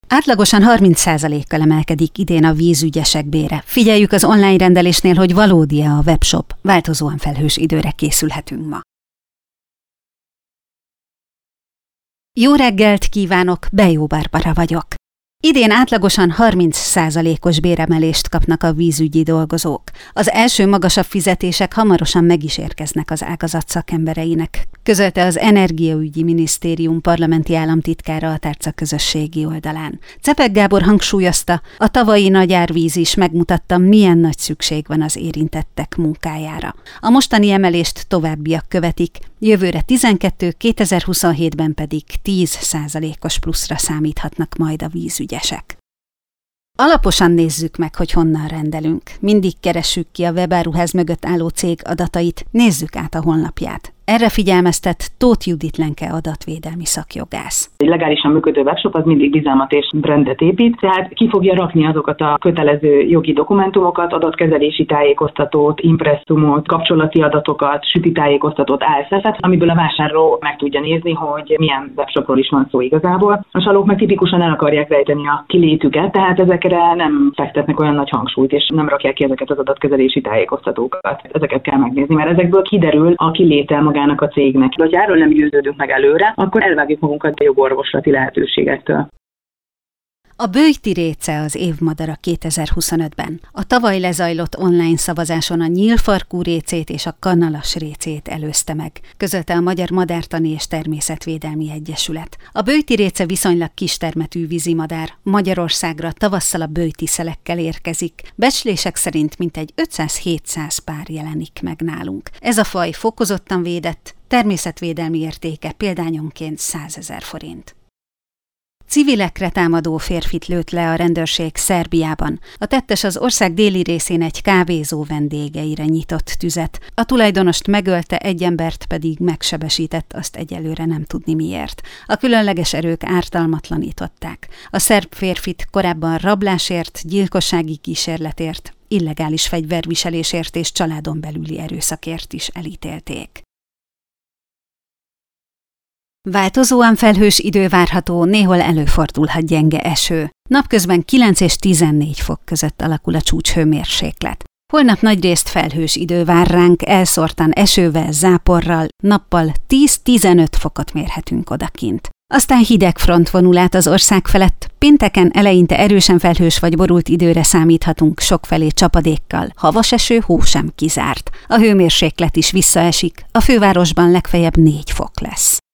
Átlagosan 30%-kal emelkedik idén a vízügyesek bére. Figyeljük az online rendelésnél, hogy valódi-e a webshop. Változóan felhős időre készülhetünk ma. Jó reggelt kívánok, Bejó Barbara vagyok. Idén átlagosan 30%-os béremelést kapnak a vízügyi dolgozók. Az első magasabb fizetések hamarosan meg is érkeznek az ágazat szakembereinek, közölte az Energiaügyi Minisztérium parlamenti államtitkára a Tárca közösségi oldalán. Czepek Gábor hangsúlyozta, a tavalyi nagy árvíz is megmutatta, milyen nagy szükség van az érintettek munkájára. A mostani emelést továbbiak követik, jövőre 12, 2027-ben pedig 10%-os pluszra számíthatnak majd a vízügyesek. Alaposan nézzük meg, hogy honnan rendelünk. Mindig keressük ki a webáruház mögött álló cég adatait, nézzük át a honlapját. Erre figyelmeztet Tóth Judit Lenke adatvédelmi szakjogász. Egy legálisan működő webshop az mindig bizalmat és brandet épít, tehát ki fogja rakni azokat a kötelező jogi dokumentumokat, adatkezelési tájékoztatót, impresszumot, kapcsolati adatokat, süti tájékoztatót, ASF-et, amiből a vásárló meg tudja nézni, hogy milyen webshopról is van szó igazából. A csalók meg tipikusan el akarják rejteni a kilétüket, tehát ezekre nem fektetnek olyan nagy hangsúlyt, és nem rakják ki ezeket az adatkezelési tájékoztatókat. Ezeket kell megnézni, mert ezekből kiderül a kilétel magának a cégnek. Ha erről nem győződünk meg előre, akkor elvágjuk magunkat a jogorvoslati lehetőségektől. A böjti réce az évmadara 2025-ben. A tavaly lezajlott online szavazáson a nyílfarkú récét és a kanalas récét előzte meg, közölte a Magyar Madártani és Természetvédelmi Egyesület. A böjti réce viszonylag kistermetű vízimadár. Magyarországra tavasszal a böjti szelekkel érkezik. Becslések szerint mintegy 500-700 pár jelenik meg nálunk. Ez a faj fokozottan védett, természetvédelmi értéke példányonként 100 000 forint. Civilekre támadó férfit lőtt le a rendőrség Szerbiában. A tettes az ország déli részén egy kávézó vendégeire nyitott tüzet. A tulajdonost megölte, egy embert pedig megsebesített, azt egyelőre nem tudni miért. A különleges erők ártalmatlanították. A szerb férfit korábban rablásért, gyilkossági kísérletért, illegális fegyverviselésért és családon belüli erőszakért is elítélték. Változóan felhős idő várható, néhol előfordulhat gyenge eső. Napközben 9 és 14 fok között alakul a csúcshőmérséklet. Holnap nagyrészt felhős idő vár ránk, elszórtan esővel, záporral, nappal 10-15 fokot mérhetünk odakint. Aztán hideg front vonul át az ország felett, pénteken eleinte erősen felhős vagy borult időre számíthatunk, sokfelé csapadékkal, havas eső, hó sem kizárt. A hőmérséklet is visszaesik, a fővárosban legfeljebb 4 fok lesz.